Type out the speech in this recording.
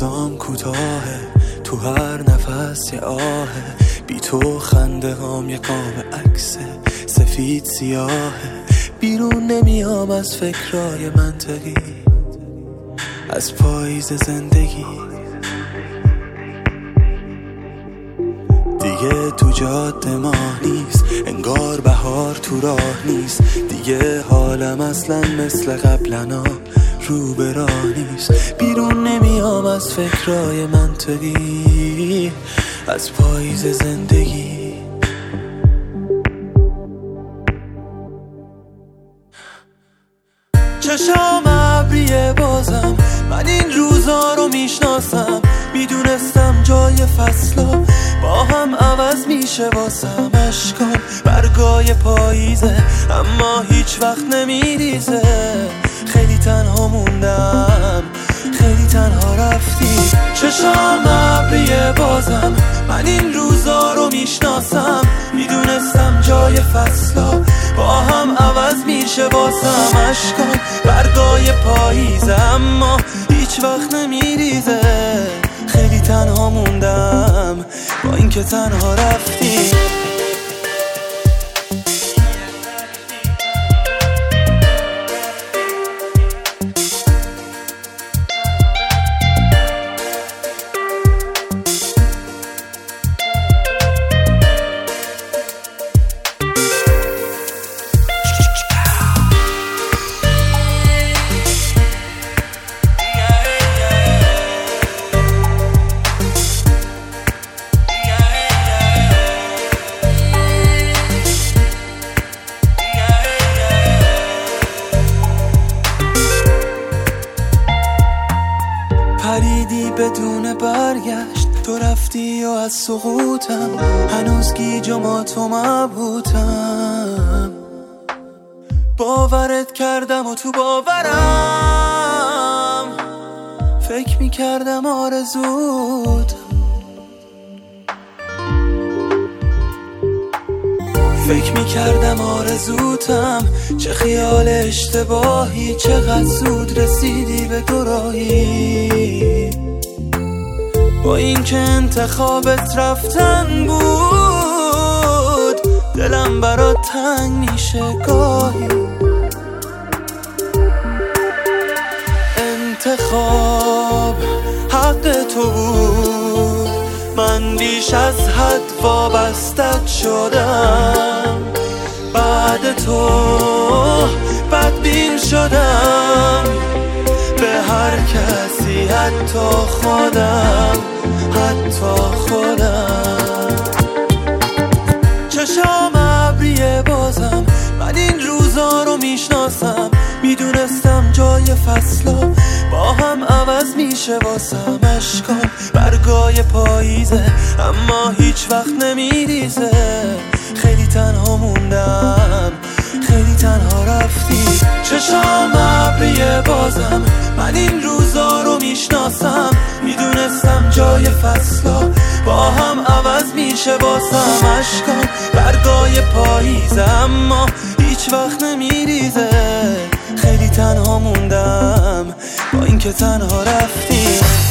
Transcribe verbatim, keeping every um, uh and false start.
روزام کوتاهه، تو هر نفس یه آهه، بی تو خنده هام یه قاب عکس سفید سیاهه. بیرون نمیام از فکرای منطقی، از پاییز زندگی. دیگه تو جاده ماه نیست، انگار بهار تو راه نیست. دیگه حالم اصلا مثل قبلنا رو به راه نیست. بیرون نمیام از فکرای منطقی، از پاییز زندگی. چشام ابریه بازم، من این روزا رو میشناسم. میدونستم جای فصلا با هم عوض میشه واسم. اشکام برگای پاییزه اما هیچ وقت نمیریزه. خیلی تنها موندم، خیلی تنها رفتی. چشام ابریه بازم، من این روزا رو میشناسم. میدونستم جای فصلا با هم عوض میشه واسم. اشکام برگای پاییزه اما هیچ وقت نمیریزه. خیلی تنها موندم با اینکه تنها رفتی. پریدی بدون برگشت، تو رفتی و از سقوطم هنوز گیج و ماتو مبهوتم. باورت کردم و تو باورم فکر میکردم آرزوت. فکر میکردم آرزوتم، چه خیال اشتباهی. چقدر زود رسیدی به دوراهی. با این که انتخابت رفتن بود، دلم برات تنگ میشه گاهی. انتخاب حق تو بود، من بیش از حد وابستت شدم. بعد تو بدبین شدم به هر کسی، حتی خودم، حتی خودم. چشام ابریه بازم، من این روزا رو میشناسم. میدونستم جای فصلا با هم عوض میشه واسم. اشکام برگای پاییزه اما هیچ وقت نمیریزه. خیلی تنها موندم، خیلی تنها رفتی. چشام ابریه بازم، من این روزا رو میشناسم. میدونستم جای فصلا با هم عوض میشه واسم. اشکام برگای پاییزه اما هیچ وقت نمیریزه. خیلی تنها موندم با اینکه تنها رفتی.